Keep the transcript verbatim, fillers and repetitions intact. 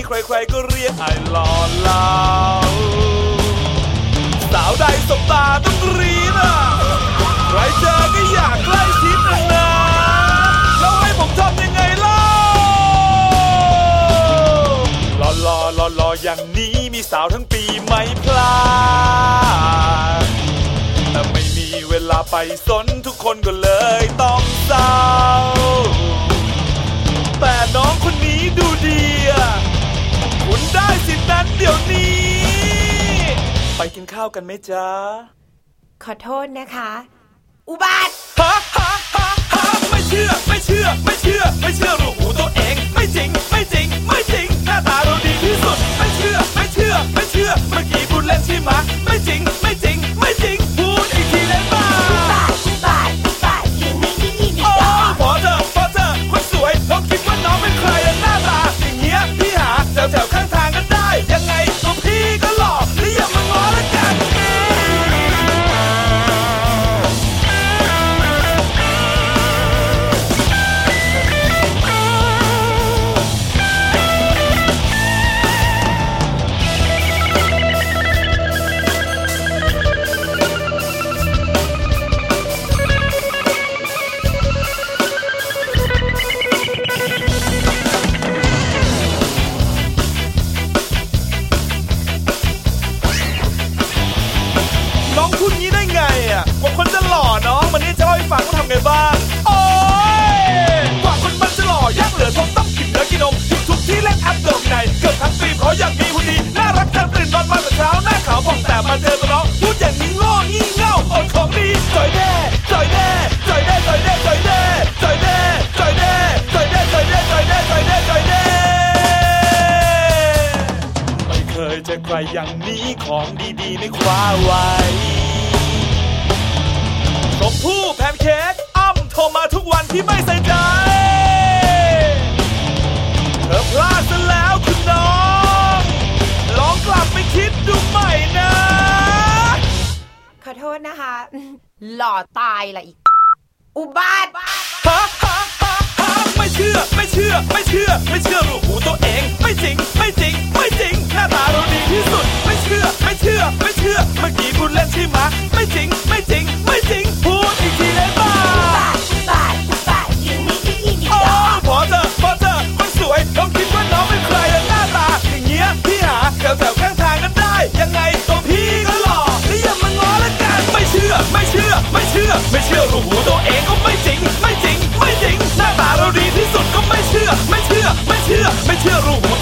ใครๆก็เรียกไอ้หล่อเหลาสาวใดสบตาต้องรีบอ่ะใครเจอก็อยากใกล้ชิดนะนะแล้วให้ผมทำยังไงล่ะหล่อหล่อหล่อหล่ออย่างนี้มีสาวทั้งปีไม่พลาดแต่ไม่มีเวลาไปสนทุกคนก็เลยต้องเศร้าแต่น้องคนนี้ดูดีอ่ะคุณได้สิทธิ์นั้นเดี๋ยวนี้ไปกินข้าวกันไหมจ๊ะขอโทษนะคะอุบาทฮะฮะฮะฮะไม่เชื่อไม่เชื่อไม่เชื่อไม่เชื่อรูหูตัวเองไม่จริงไม่จริงไม่จริงหน้าตาเราดีที่สุดไม่เชื่อไม่เชื่อไม่เชื่อเมื่อกี้พูดเล่นใช่ไหมไม่จริงไม่จริงไม่จริงพูดอีกทีได้ป่ะอุบาทอุบาทอุบาทอยู่นี่นี่นี่โอ้พอเธอพอเธอคนสวยลองคิดว่าน้องเป็นใครหน้าตาอย่างเงี้ยพี่หาแถวแถวข้างทางกันได้ยังไงตัวพี่ก็หล่อหรืออย่ามาง้อละกันว่าคนจะหล่อน้องมันนี่จะเล่าให้ฟังว่าทำไงบ้างโอ้ยกว่าคนมันจะหล่อยากเหลือทนต้องกินเนื้อกินนมทุกทุกที่เล่นแอปเดิมในเกือบทั้งปีขออยากมีหุ่นดีน่ารักจังตื่นนอนมาแต่เช้าหน้าขาวผ่องแต่มาเจอตัวน้องพูดอย่างนี้โง่งี่เง่าอดของดีจอยแน่จอยแน่จอยแน่จอยแน่จอยแน่จอยแน่จอยแน่จอยแน่จอยแน่จอยแน่จอยแน่จอยแน่ไม่เคยเจอใครอย่างนี้ของดีๆไม่คว้าไว้ชมพู่แพนเค้กอ้ำโทรมาทุกวันที่ไม่ใส่ใจเธอพลาดซะแล้วคุณน้องลองกลับไปคิดดูใหม่นะขอโทษนะคะหล่อตายละอีกอุบาทฮะฮะฮะฮะไม่เชื่อไม่เชื่อไม่เชื่อไม่เชื่อรูหูตัวเองไม่จริงไม่จริงไม่จริงหน้าตาเราดีที่สุดไม่เชื่อไม่เชื่อไม่เชื่อเมื่อกี้พูดเล่นใช่ไหมไม่จริงไม่จริงไม่จริงพูดอีกทีได้ป่ะอุบาทอุบาทอยู่นี่นี่นี่โอ้พอเธอพอเธอคนสวยลองคิดว่าน้องเป็นใครหน้าตาอย่างเงี้ยพี่หาแถวแถวข้างทางกันได้ยังไงตัวพี่ก็หล่อหรืออย่ามาง้อละกันไม่เชื่อไม่เชื่อไม่เชื่อไม่เชื่อรูหูตัวเองก็ไม่จริงไม่จริงไม่จริงหน้าตาเราดีที่สุดก็ไม่เชื่อไม่เชื่อไม่เชื่อไม่เชื่อรูหู